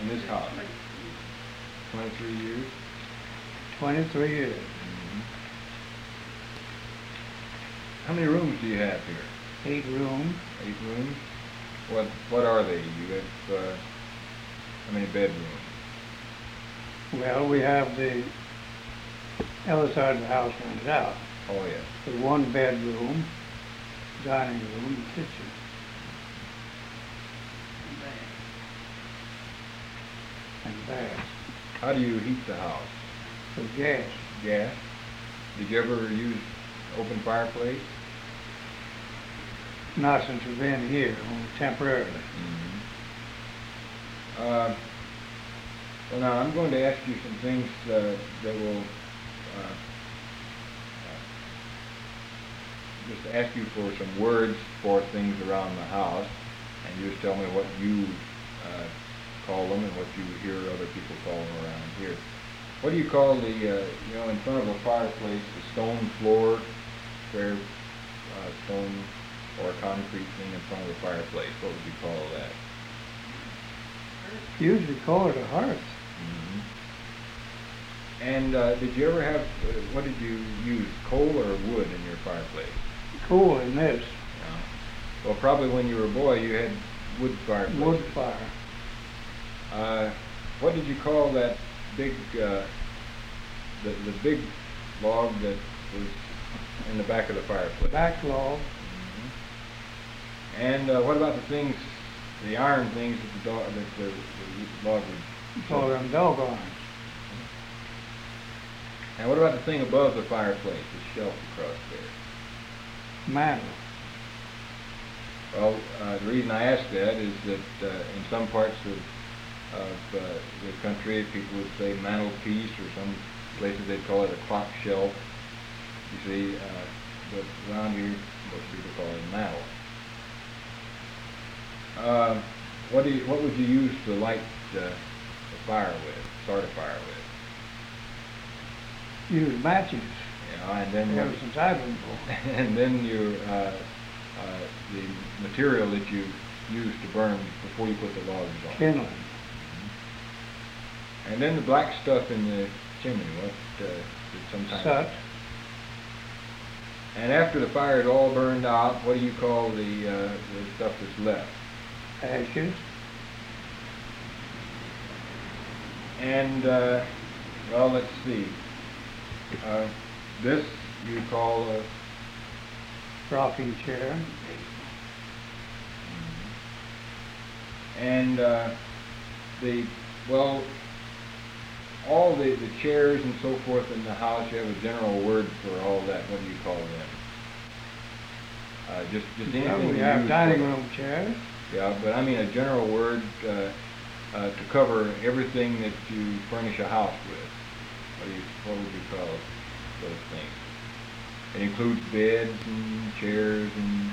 in this house? 23 years? 23 years. Mm-hmm. How many rooms do you have here? 8 rooms. 8 rooms? What are they? You have how many bedrooms? Well, we have the other side of the house rented out. Oh, yes. The 1 bedroom, dining room, and kitchen. And bath. How do you heat the house? With gas. Gas? Did you ever use open fireplace? Not since we've been here, only temporarily. Mm-hmm. Well, now I'm going to ask you some things that will just ask you for some words for things around the house, and you just tell me what you call them and what you hear other people call them around here. What do you call the, in front of a fireplace, the stone floor, square stone or concrete thing in front of the fireplace? What would you call that? Usually call it a hearth. Mm-hmm. And did you ever have, what did you use, coal or wood in your fireplace? Coal in this. Yeah. Well, probably when you were a boy you had wood fireplace. Wood fire. What did you call that big, the big log that was in the back of the fireplace? Back log. Mm-hmm. And what about the things, the iron things that the log would... Call them dog irons. And what about the thing above the fireplace, the shelf across there? Mantle. Well, the reason I ask that is that in some parts of the country, people would say mantelpiece, or some places they'd call it a clock shelf. You see, but around here, most people call it a mantle. What would you use to light the fire with, start a fire with? Use matches. Yeah, and then Ever since I've been born. and then the material that you use to burn before you put the logs on. Kindling. Mm-hmm. And then the black stuff in the chimney, what did sometimes... Soot. And after the fire is all burned out, what do you call the stuff that's left? Ashes. And, well, let's see. This you call a... Rocking chair. And all the chairs and so forth in the house, you have a general word for all that. What do you call them? Just anything. We have dining room chairs. Yeah, but I mean a general word to cover everything that you furnish a house with. What would you call those things? It includes beds and chairs and...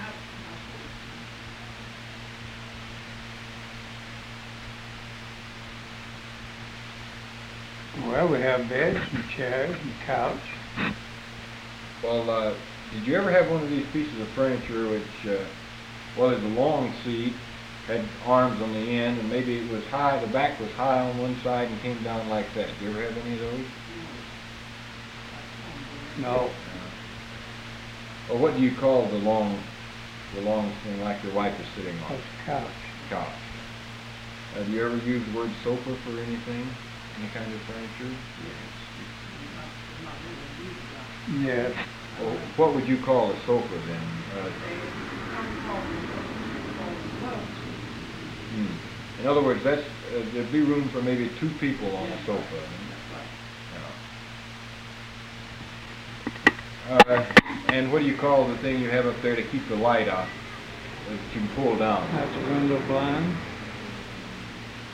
Well, we have beds and chairs and couch. Well, did you ever have one of these pieces of furniture which, well, there's a long seat, had arms on the end, and maybe it was high, the back was high on one side and came down like that. Do you ever have any of those? No. Or what do you call the long thing like your wife is sitting on? That's a couch. Couch. Have you ever used the word sofa for anything? Any kind of furniture? Yes. Well, what would you call a sofa then? In other words, that's there'd be room for maybe 2 people on a sofa. And what do you call the thing you have up there to keep the light out that you can pull down? That's a window blind.